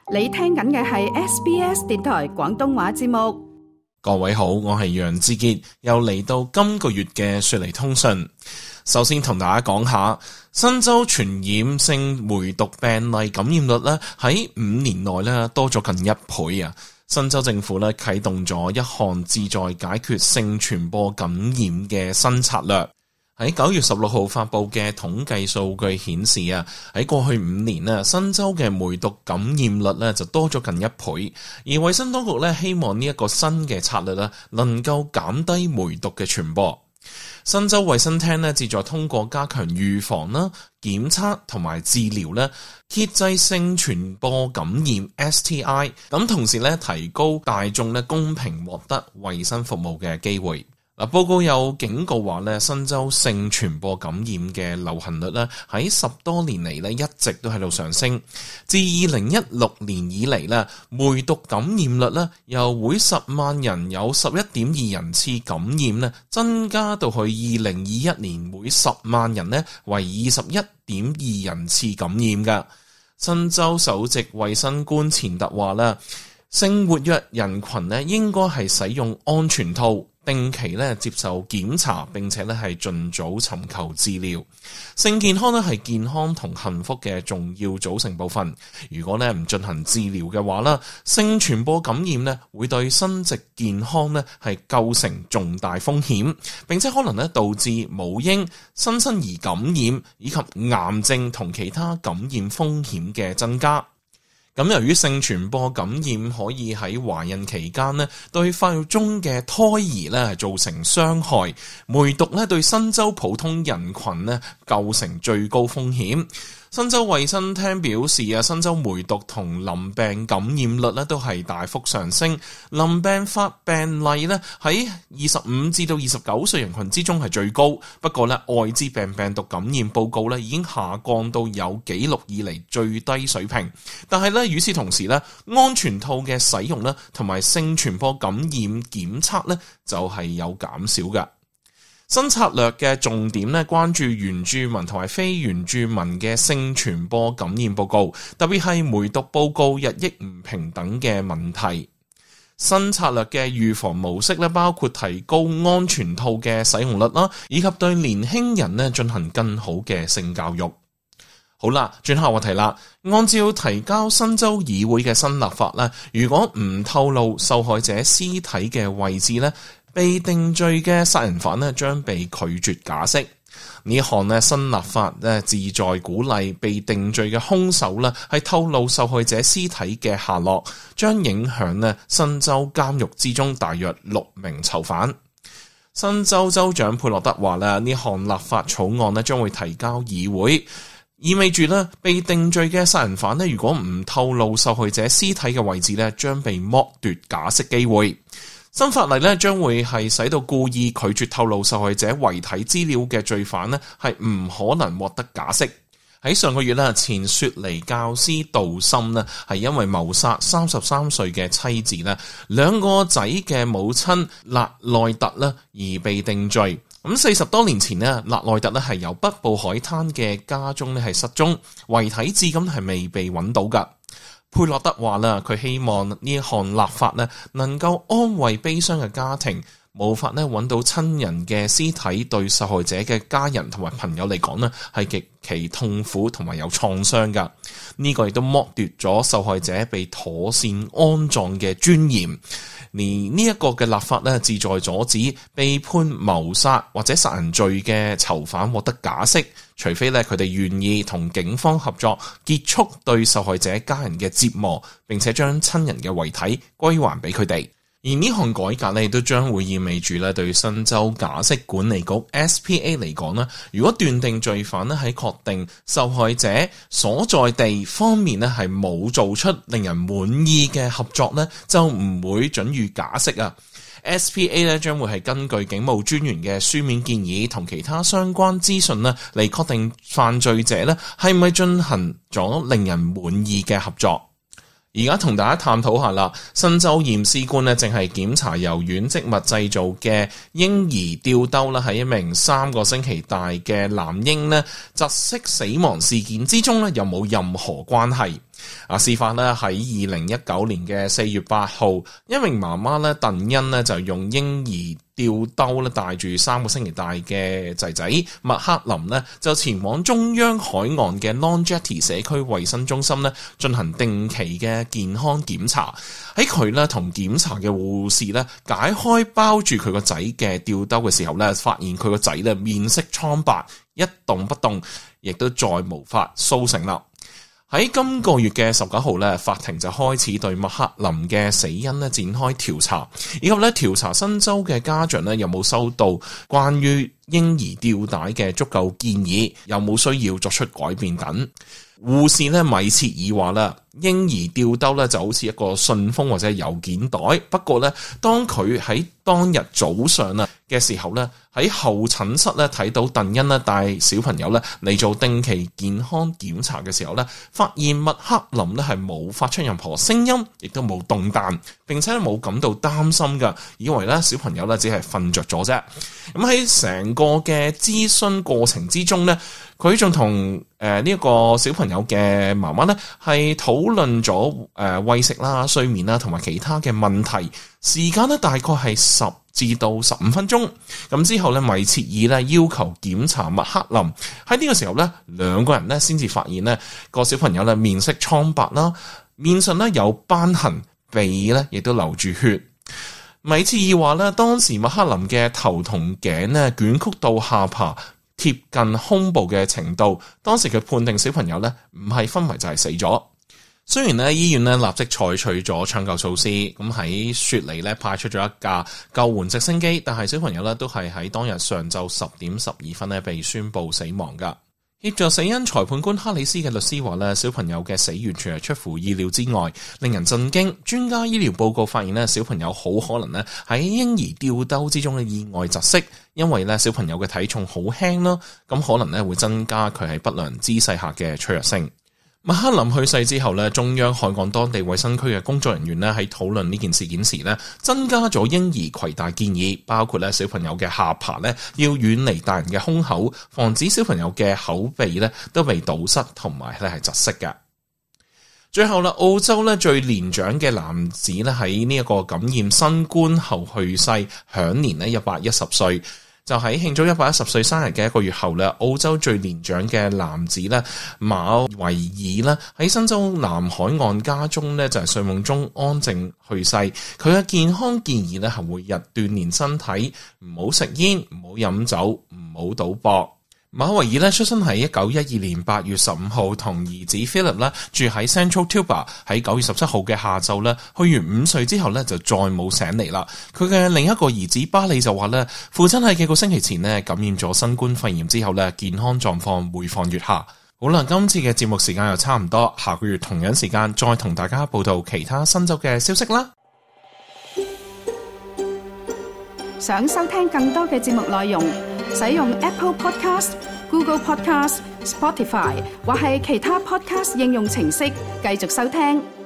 你聽緊嘅係 SBS 電台廣東話節目。 各位好，我係楊志傑，又嚟到今個月嘅雪梨通訊。首先同大家講下，新州傳染性梅毒病例感染率咧喺5年內咧多咗近1倍啊！新州政府咧啟動咗一項旨在解決性傳播感染嘅新策略。喺9月16號發佈嘅統計數據顯示啊，喺過去5年啊，新州嘅梅毒感染率咧就多咗近1倍，而衛生當局咧希望呢一個新嘅策略咧能夠減低梅毒嘅傳播。新州衛生廳咧旨在通過加強預防啦、檢測同埋治療咧，遏制性傳播感染 STI， 咁同時咧提高大眾咧公平獲得衛生服務嘅機會。嗱，報告有警告話咧，新州性傳播感染嘅流行率咧喺10多年嚟咧一直都喺度上升。自2016年以嚟咧，梅毒感染率咧由每10萬人有11.2人次感染咧，增加到去2021年每10萬人咧為21.2人次感染㗎。新州首席衛生官錢特話啦，性活躍人群咧應該係使用安全套，定期咧接受檢查，並且咧係盡早尋求治療。性健康咧係健康同幸福嘅重要組成部分。如果咧唔進行治療嘅話啦，性傳播感染咧會對生殖健康咧係構成重大風險，並且可能咧導致母嬰、新生兒感染以及癌症同其他感染風險嘅增加。咁由於性傳播感染可以喺懷孕期間咧對發育中嘅胎兒咧係造成傷害，梅毒咧對新州普通人群咧構成最高風險。新州衛生廳表示啊，新州梅毒同淋病感染率咧都係大幅上升，淋病發病例咧喺25至到29歲人群之中係最高。不過咧，愛滋病病毒感染報告咧已經下降到有紀錄以嚟最低水平。但係咧，與此同時咧，安全套嘅使用咧同埋性傳播感染檢測咧就係有減少嘅。新策略嘅重點咧，關注原住民同埋非原住民嘅性傳播感染報告，特別係梅毒報告日益唔平等嘅問題。新策略嘅預防模式咧，包括提高安全套嘅使用率啦，以及對年輕人咧進行更好嘅性教育。好啦，轉下話題啦。按照提交新州議會嘅新立法咧，如果唔透露受害者屍體嘅位置咧，被定罪嘅殺人犯咧將被拒絕假釋。呢項咧新立法咧旨在鼓勵被定罪嘅兇手咧係透露受害者屍體嘅下落，將影響咧新州監獄之中大約6名囚犯。新州州長佩洛德話咧，呢項立法草案咧將會提交議會，意味住咧被定罪嘅殺人犯咧如果唔透露受害者屍體嘅位置咧，將被剝奪假釋機會。新法例咧將會係使到故意拒絕透露受害者遺體資料嘅罪犯咧係唔可能獲得假釋。喺上個月咧，前雪梨教師杜森咧係因為謀殺33歲嘅妻子咧2個仔嘅母親勒內特咧而被定罪。咁40多年前咧，勒內特咧係由北部海灘嘅家中咧係失蹤，遺體至今係未被揾到噶。佩洛德話啦，佢希望呢一項立法咧能夠安慰悲傷嘅家庭，無法咧揾到親人嘅屍體，對受害者嘅家人同埋朋友嚟講咧係極其痛苦同埋有創傷噶。呢個亦都剝奪咗受害者被妥善安葬嘅尊嚴。而呢一個嘅立法咧，旨在阻止被判謀殺或者殺人罪嘅囚犯獲得假釋，除非咧佢哋願意同警方合作，結束對受害者家人嘅折磨，並且將親人嘅遺體歸還俾佢哋。而呢項改革咧，亦都將會意味住咧，對新州假釋管理局 SPA 嚟講咧，如果斷定罪犯咧喺確定受害者所在地方面咧係冇做出令人滿意嘅合作咧，就唔會准予假釋啊。SPA 咧將會係根據警務專員嘅書面建議同其他相關資訊咧嚟確定犯罪者咧係咪進行咗令人滿意嘅合作。而家同大家探討下啦，新州驗屍官咧正係檢查由軟織物製造嘅嬰兒吊兜啦，喺一名3個星期大嘅男嬰咧窒息死亡事件之中咧有冇任何關係？ 事發咧喺2019年嘅4月8號，一名媽媽咧鄧欣咧就用嬰兒吊兜咧帶住3個星期大嘅仔仔麥克林咧，就前往中央海岸嘅 Long Jetty 社區衛生中心咧進行定期嘅健康檢查。喺佢咧同檢查嘅護士咧解開包住佢個仔嘅吊兜嘅時候咧，發現佢個仔咧面色蒼白，一動不動，亦都再無法甦醒啦。喺今個月嘅19號咧，法庭就開始對麥克林嘅死因咧展開調查，以及咧調查新州嘅家長咧有冇收到關於嬰兒吊帶嘅足夠建議，有冇需要作出改變等。護士咧米切爾話啦，嬰兒吊兜咧就好似一個信封或者郵件袋，不過咧當佢喺當日早上啊嘅時候咧，喺候診室咧睇到鄧欣咧帶小朋友咧嚟做定期健康檢查嘅時候咧，發現麥克林咧係冇發出任何聲音，亦都冇動彈，並且冇感到擔心㗎，以為咧小朋友咧只係瞓着咗啫。咁喺成個嘅諮詢過程之中咧，佢仲同呢一個小朋友嘅媽媽咧係討論咗餵食啦、睡眠啦同埋其他嘅問題，時間咧大概係10至到15分鐘。咁之後咧，米切爾咧要求檢查麥克林，喺呢個時候咧，兩個人咧先至發現咧個小朋友咧面色蒼白啦，面上咧有斑痕，鼻咧亦都流住血。米切爾話咧，當時麥克林嘅頭同頸咧捲曲到下巴貼近胸部嘅程度，當時佢判定小朋友咧唔係昏迷就係死咗。雖然咧醫院咧立即採取咗搶救措施，咁喺雪梨咧派出咗一架救援直升機，但係小朋友咧都係喺當日上晝10點12分咧被宣布死亡噶。協助死因裁判官哈里斯嘅律師話咧，小朋友嘅死完全係出乎意料之外，令人震驚。專家醫療報告發現咧，小朋友好可能咧喺嬰兒吊兜之中嘅意外窒息，因為咧小朋友嘅體重好輕啦，咁可能咧會增加佢喺不良姿勢下嘅脆弱性。麥克林去世之後咧，中央海岸當地衛生區嘅工作人員咧喺討論呢件事件時咧，增加咗嬰兒攜帶建議，包括咧小朋友嘅下巴咧要遠離大人嘅胸口，防止小朋友嘅口鼻咧都被堵塞同埋咧係窒息嘅。最後啦，澳洲咧最年長嘅男子咧喺呢一個感染新冠後去世，享年咧110歲。就喺慶祝110歲生日嘅1個月後咧，澳洲最年長嘅男子咧馬維爾咧喺新州南海岸家中咧就係睡夢中安靜去世。佢嘅健康建議咧係每日鍛煉身體，唔好食煙，唔好飲酒，唔好賭博。馬維爾咧出生喺1912年8月15號，同兒子 Philip 咧住喺 Central Tuba。喺9月17號嘅下晝咧，去完午睡之後咧就再冇醒嚟啦。佢嘅另一個兒子巴里就話咧，父親喺幾個星期前咧感染咗新冠肺炎之後咧，健康狀況每況愈下。好啦，今次嘅節目時間又差唔多，下個月同樣時間再同大家報道其他新州嘅消息啦。 想收聽更多嘅節目內容，使用 Apple Podcast、Google Podcast、Spotify 或係其他 Podcast 應用程式繼續收聽。